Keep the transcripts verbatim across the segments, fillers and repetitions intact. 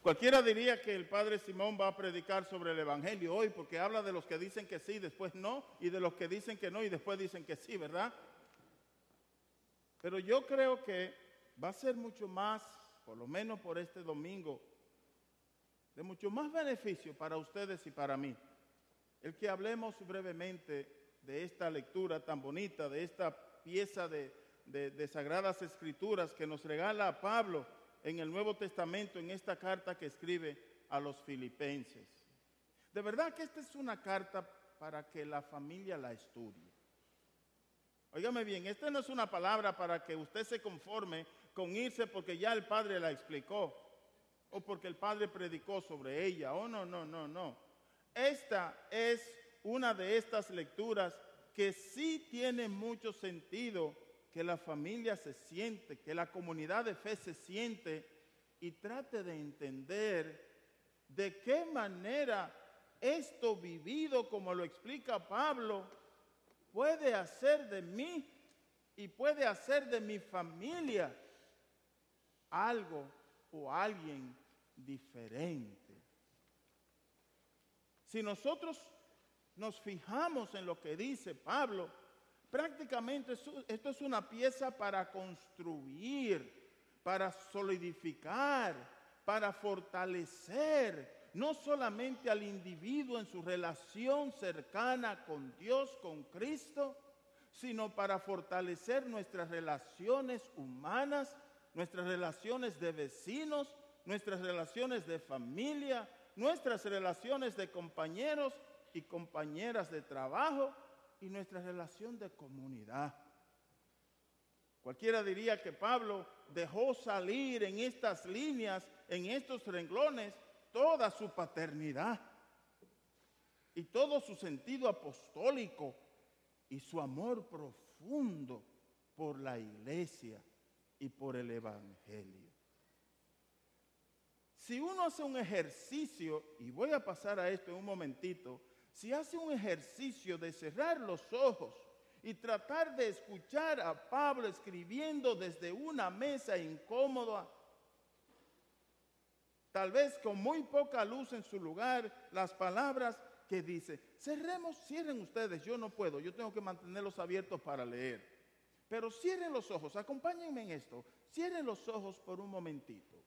Cualquiera diría que el padre Simón va a predicar sobre el Evangelio hoy porque habla de los que dicen que sí, después no, y de los que dicen que no y después dicen que sí, ¿verdad? Pero yo creo que va a ser mucho más, por lo menos por este domingo, de mucho más beneficio para ustedes y para mí, el que hablemos brevemente de esta lectura tan bonita, de esta pieza de, de, de Sagradas Escrituras que nos regala Pablo en el Nuevo Testamento, en esta carta que escribe a los filipenses. De verdad que esta es una carta para que la familia la estudie. Óigame bien, esta no es una palabra para que usted se conforme con irse porque ya el Padre la explicó o porque el Padre predicó sobre ella. Oh, no, no, no, no. Esta es una de estas lecturas que sí tiene mucho sentido que la familia se siente, que la comunidad de fe se siente y trate de entender de qué manera esto vivido, como lo explica Pablo, puede hacer de mí y puede hacer de mi familia algo o alguien diferente. Si nosotros nos fijamos en lo que dice Pablo, prácticamente esto es una pieza para construir, para solidificar, para fortalecer, no solamente al individuo en su relación cercana con Dios, con Cristo, sino para fortalecer nuestras relaciones humanas, nuestras relaciones de vecinos, nuestras relaciones de familia, nuestras relaciones de compañeros y compañeras de trabajo y nuestra relación de comunidad. Cualquiera diría que Pablo dejó salir en estas líneas, en estos renglones, toda su paternidad y todo su sentido apostólico y su amor profundo por la iglesia y por el Evangelio. Si uno hace un ejercicio, y voy a pasar a esto en un momentito, si hace un ejercicio de cerrar los ojos y tratar de escuchar a Pablo escribiendo desde una mesa incómoda, tal vez con muy poca luz en su lugar, las palabras que dice, cerremos, cierren ustedes, yo no puedo, yo tengo que mantenerlos abiertos para leer. Pero cierren los ojos, acompáñenme en esto, cierren los ojos por un momentito.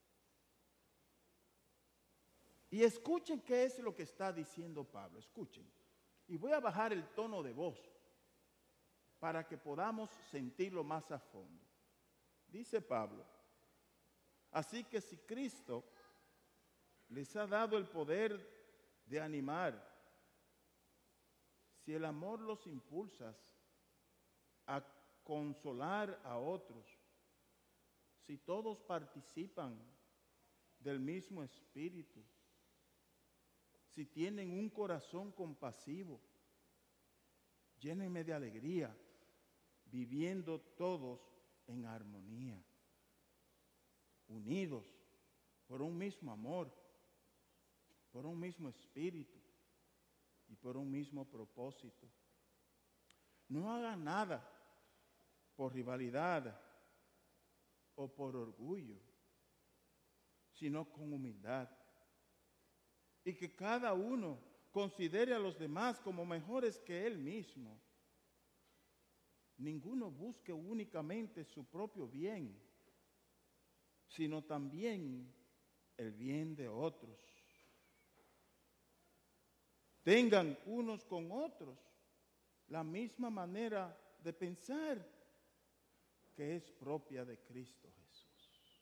Y escuchen qué es lo que está diciendo Pablo, escuchen. Y voy a bajar el tono de voz para que podamos sentirlo más a fondo. Dice Pablo, así que si Cristo les ha dado el poder de animar, si el amor los impulsa a consolar a otros, si todos participan del mismo espíritu, si tienen un corazón compasivo, llénenme de alegría, viviendo todos en armonía, unidos por un mismo amor, por un mismo espíritu y por un mismo propósito. No hagan nada por rivalidad o por orgullo, sino con humildad. Y que cada uno considere a los demás como mejores que él mismo. Ninguno busque únicamente su propio bien, sino también el bien de otros. Tengan unos con otros la misma manera de pensar que es propia de Cristo Jesús.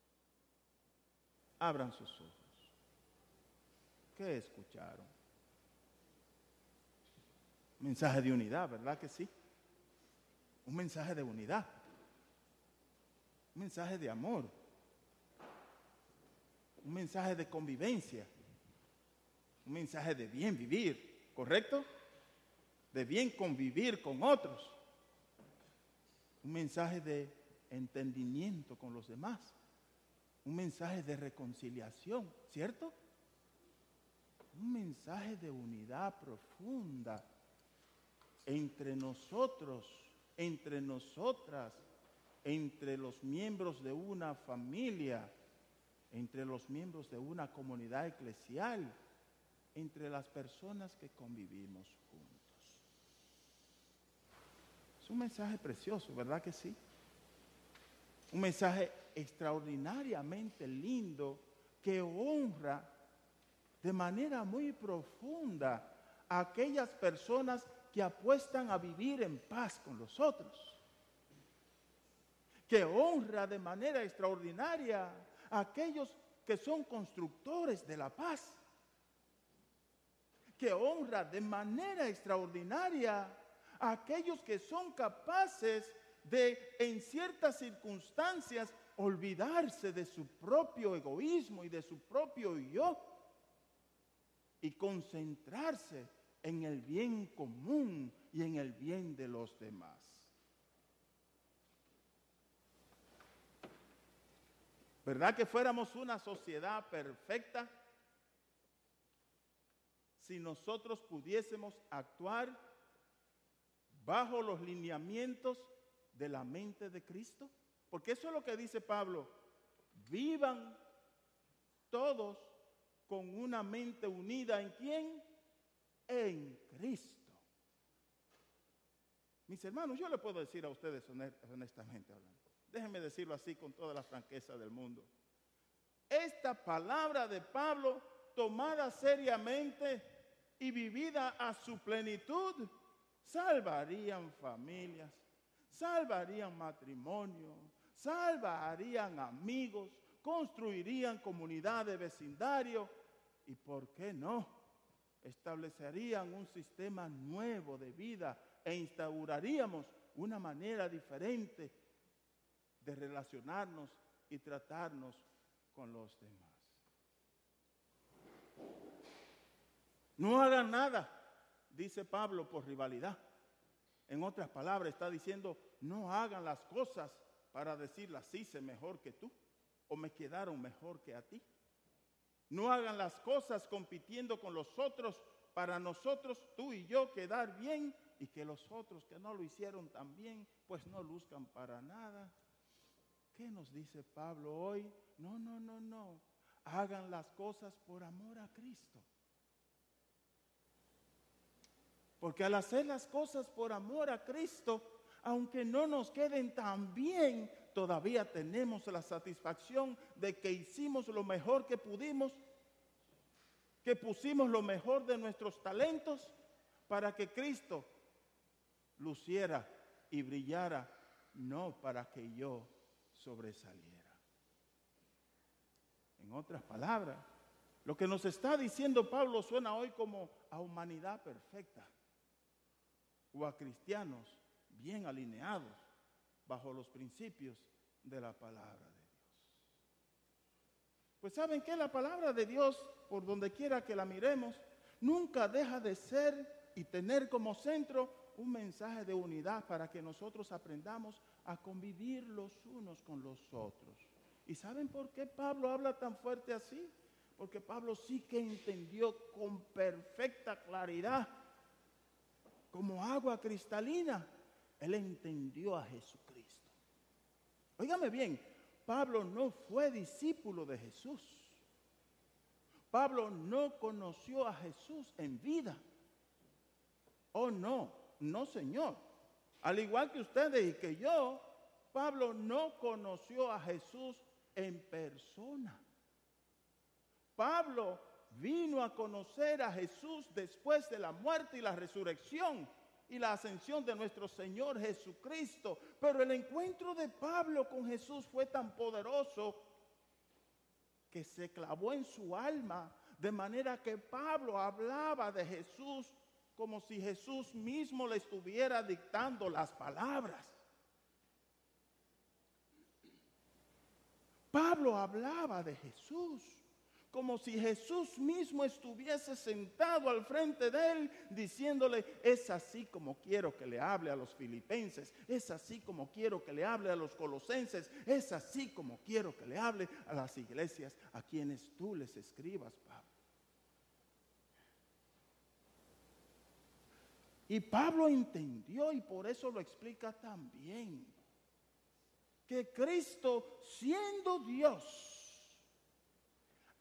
Abran sus ojos. ¿Qué escucharon? Un mensaje de unidad, ¿verdad que sí? Un mensaje de unidad. Un mensaje de amor. Un mensaje de convivencia. Un mensaje de bien vivir, ¿correcto? De bien convivir con otros. Un mensaje de entendimiento con los demás. Un mensaje de reconciliación, ¿cierto? Un mensaje de unidad profunda entre nosotros, entre nosotras, entre los miembros de una familia, entre los miembros de una comunidad eclesial, entre las personas que convivimos juntos. Es un mensaje precioso, ¿verdad que sí? Un mensaje extraordinariamente lindo que honra de manera muy profunda a aquellas personas que apuestan a vivir en paz con los otros. Que honra de manera extraordinaria a aquellos que son constructores de la paz. Que honra de manera extraordinaria a aquellos que son capaces de, en ciertas circunstancias, olvidarse de su propio egoísmo y de su propio yo y concentrarse en el bien común y en el bien de los demás. ¿Verdad que fuéramos una sociedad perfecta si nosotros pudiésemos actuar bajo los lineamientos de la mente de Cristo? Porque eso es lo que dice Pablo. Vivan todos con una mente unida. ¿En quién? En Cristo. Mis hermanos, yo le puedo decir a ustedes honestamente hablando. Déjenme decirlo así con toda la franqueza del mundo. Esta palabra de Pablo, tomada seriamente y vivida a su plenitud, salvarían familias, salvarían matrimonio, salvarían amigos, construirían comunidad de vecindario y, ¿por qué no?, establecerían un sistema nuevo de vida e instauraríamos una manera diferente de relacionarnos y tratarnos con los demás. No hagan nada, dice Pablo, por rivalidad. En otras palabras, está diciendo, no hagan las cosas para decirlas, hice mejor que tú, o me quedaron mejor que a ti. No hagan las cosas compitiendo con los otros para nosotros, tú y yo, quedar bien y que los otros que no lo hicieron tan bien, pues no luzcan para nada. ¿Qué nos dice Pablo hoy? No, no, no, no. Hagan las cosas por amor a Cristo. Porque al hacer las cosas por amor a Cristo, aunque no nos queden tan bien, todavía tenemos la satisfacción de que hicimos lo mejor que pudimos, que pusimos lo mejor de nuestros talentos para que Cristo luciera y brillara, no para que yo sobresaliera. En otras palabras, lo que nos está diciendo Pablo suena hoy como a humanidad perfecta o a cristianos bien alineados bajo los principios de la palabra de Dios. Pues ¿saben qué? La palabra de Dios, por donde quiera que la miremos, nunca deja de ser y tener como centro un mensaje de unidad para que nosotros aprendamos a convivir los unos con los otros. ¿Y saben por qué Pablo habla tan fuerte así? Porque Pablo sí que entendió con perfecta claridad, como agua cristalina, él entendió a Jesucristo. Óigame bien, Pablo no fue discípulo de Jesús. Pablo no conoció a Jesús en vida. Oh, no, no, Señor. Al igual que ustedes y que yo, Pablo no conoció a Jesús en persona. Pablo vino a conocer a Jesús después de la muerte y la resurrección y la ascensión de nuestro Señor Jesucristo. Pero el encuentro de Pablo con Jesús fue tan poderoso que se clavó en su alma, de manera que Pablo hablaba de Jesús como si Jesús mismo le estuviera dictando las palabras. Pablo hablaba de Jesús como si Jesús mismo estuviese sentado al frente de él, diciéndole, es así como quiero que le hable a los filipenses, es así como quiero que le hable a los colosenses, es así como quiero que le hable a las iglesias a quienes tú les escribas, Pablo. Y Pablo entendió, y por eso lo explica también, que Cristo, siendo Dios,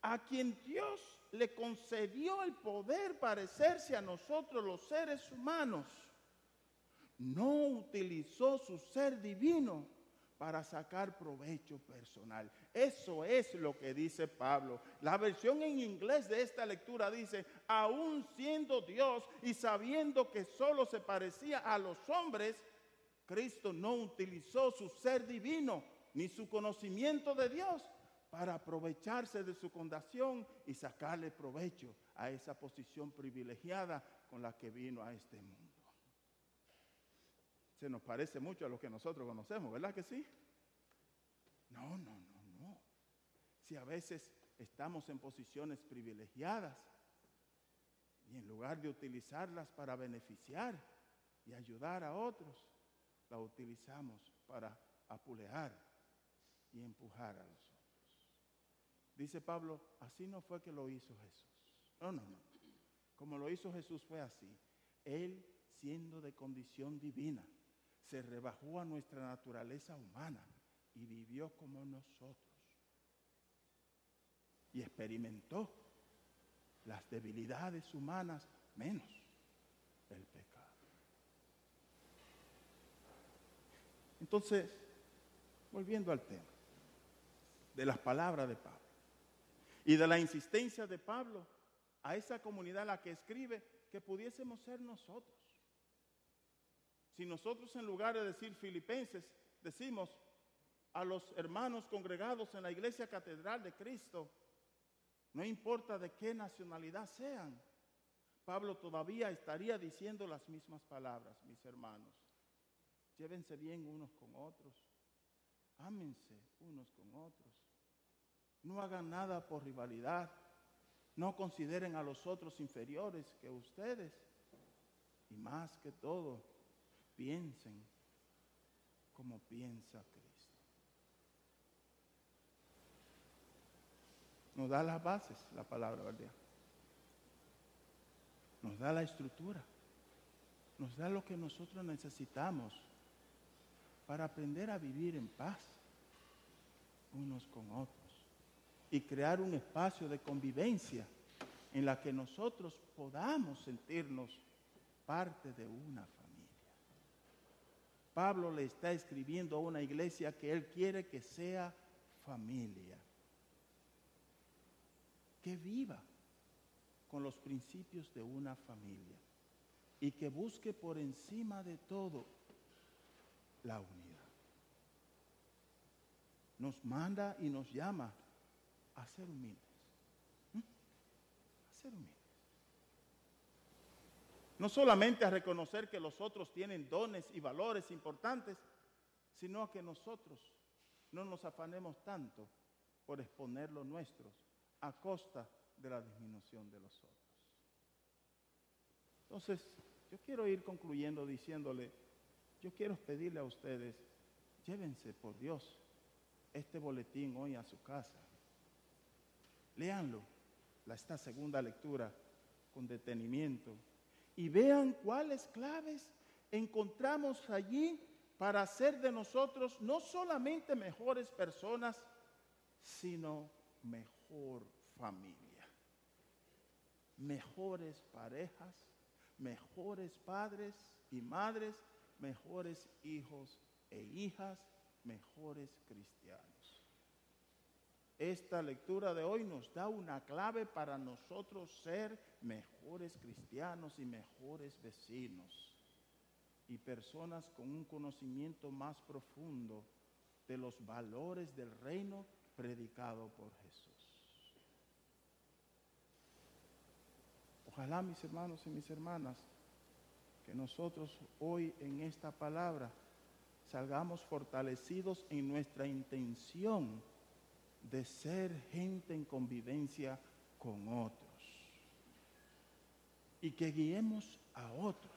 a quien Dios le concedió el poder parecerse a nosotros los seres humanos, no utilizó su ser divino para sacar provecho personal. Eso es lo que dice Pablo. La versión en inglés de esta lectura dice, aún siendo Dios y sabiendo que solo se parecía a los hombres, Cristo no utilizó su ser divino ni su conocimiento de Dios para aprovecharse de su condición y sacarle provecho a esa posición privilegiada con la que vino a este mundo. Se nos parece mucho a lo que nosotros conocemos, ¿verdad que sí? No, no, no, no. Si a veces estamos en posiciones privilegiadas y en lugar de utilizarlas para beneficiar y ayudar a otros, la utilizamos para apulear y empujar a los otros. Dice Pablo, así no fue que lo hizo Jesús. No, no, no. Como lo hizo Jesús fue así. Él, siendo de condición divina, se rebajó a nuestra naturaleza humana y vivió como nosotros. Y experimentó las debilidades humanas menos el pecado. Entonces, volviendo al tema de las palabras de Pablo y de la insistencia de Pablo a esa comunidad a la que escribe que pudiésemos ser nosotros. Si nosotros en lugar de decir filipenses, decimos a los hermanos congregados en la iglesia catedral de Cristo, no importa de qué nacionalidad sean, Pablo todavía estaría diciendo las mismas palabras, mis hermanos. Llévense bien unos con otros, ámense unos con otros, no hagan nada por rivalidad, no consideren a los otros inferiores que ustedes, y más que todo, piensen como piensa Cristo. Nos da las bases, la palabra, ¿verdad? Nos da la estructura, nos da lo que nosotros necesitamos para aprender a vivir en paz unos con otros y crear un espacio de convivencia en la que nosotros podamos sentirnos parte de una familia. Pablo le está escribiendo a una iglesia que él quiere que sea familia, que viva con los principios de una familia y que busque por encima de todo la unidad. Nos manda y nos llama a ser humildes. ¿Mm? A ser humildes. No solamente a reconocer que los otros tienen dones y valores importantes, sino a que nosotros no nos afanemos tanto por exponer los nuestros a costa de la disminución de los otros. Entonces, yo quiero ir concluyendo diciéndole, yo quiero pedirle a ustedes, llévense por Dios este boletín hoy a su casa. Léanlo, esta segunda lectura, con detenimiento. Y vean cuáles claves encontramos allí para hacer de nosotros no solamente mejores personas, sino mejor familia. Mejores parejas, mejores padres y madres, mejores hijos e hijas, mejores cristianos. Esta lectura de hoy nos da una clave para nosotros ser mejores cristianos y mejores vecinos y personas con un conocimiento más profundo de los valores del reino predicado por Jesús. Ojalá, mis hermanos y mis hermanas, que nosotros hoy en esta palabra salgamos fortalecidos en nuestra intención de ser gente en convivencia con otros y que guiemos a otros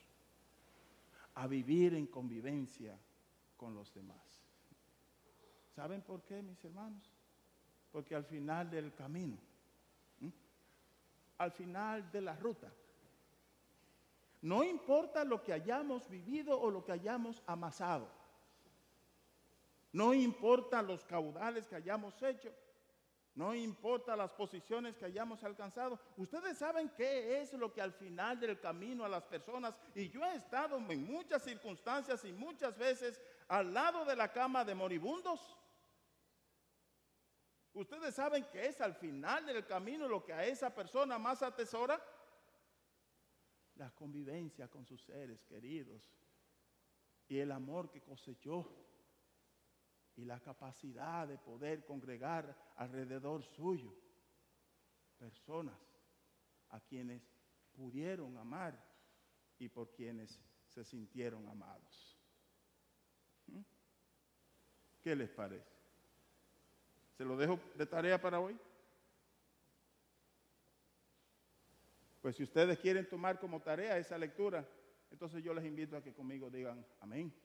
a vivir en convivencia con los demás. ¿Saben por qué, mis hermanos? Porque al final del camino, ¿sí? al final de la ruta, no importa lo que hayamos vivido o lo que hayamos amasado, no importa los caudales que hayamos hecho, No importa las posiciones que hayamos alcanzado. Ustedes saben qué es lo que al final del camino a las personas, y yo he estado en muchas circunstancias y muchas veces al lado de la cama de moribundos. Ustedes saben qué es al final del camino lo que a esa persona más atesora. La convivencia con sus seres queridos y el amor que cosechó. Y la capacidad de poder congregar alrededor suyo personas a quienes pudieron amar y por quienes se sintieron amados. ¿Mm? ¿Qué les parece? ¿Se lo dejo de tarea para hoy? Pues si ustedes quieren tomar como tarea esa lectura, entonces yo les invito a que conmigo digan amén.